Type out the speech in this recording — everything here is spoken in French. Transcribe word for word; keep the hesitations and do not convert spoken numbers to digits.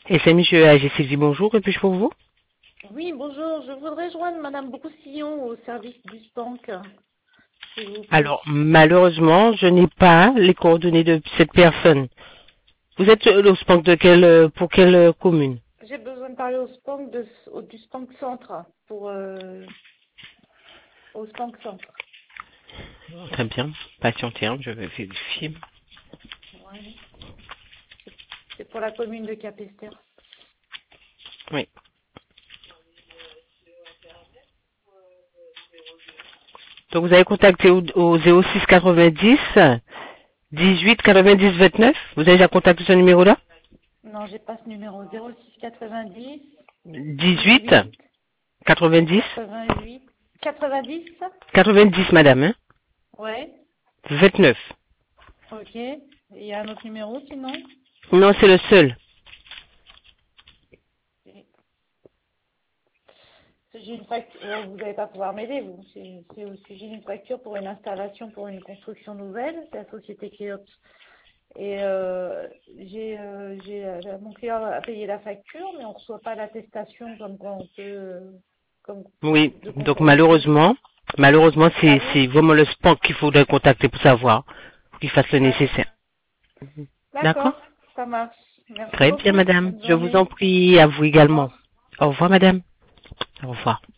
Et c'est monsieur A G Sylvie, bonjour, que puis-je pour vous? Oui, bonjour. Je voudrais joindre Madame Broussillon au service du SPANC, s'il vous plaît. Alors, malheureusement, je n'ai pas les coordonnées de cette personne. Vous êtes euh, au SPANC de quelle, euh, pour quelle euh, commune? J'ai besoin de parler au SPANC de, au, du SPANC Centre, pour euh, au SPANC Centre. Très bien, patientez, hein, je vais vérifier. Ouais. C'est pour la commune de Capesterre. Oui. Donc vous avez contacté au, au zéro six quatre-vingt-dix, dix-huit quatre-vingt-dix vingt-neuf. Vous avez déjà contacté ce numéro-là? Non, j'ai pas ce numéro. zéro six quatre-vingt-dix, dix-huit dix-huit, quatre-vingt-dix quatre-vingt-huit, quatre-vingt-dix. quatre-vingt-dix, madame, hein? Ouais. vingt-neuf. Ok. Il y a un autre numéro sinon? Non, c'est le seul. J'ai une facture, oh, vous n'allez pas pouvoir m'aider, vous. C'est c'est au sujet d'une facture pour une installation pour une construction nouvelle, c'est la société Cléops. Et euh, j'ai, euh, j'ai, euh, mon client a payé la facture, mais on ne reçoit pas l'attestation comme quoi on peut, euh, comme Oui, de donc conformité. malheureusement, malheureusement, Ça c'est vous? c'est vraiment le SPANC qu'il faudrait contacter pour savoir, pour qu'il fasse le D'accord. nécessaire. D'accord? D'accord, ça marche. Merci Très bien, beaucoup. madame. Bonne Je vous en journée. prie, à vous Au également. revoir. Au revoir, madame. Au revoir.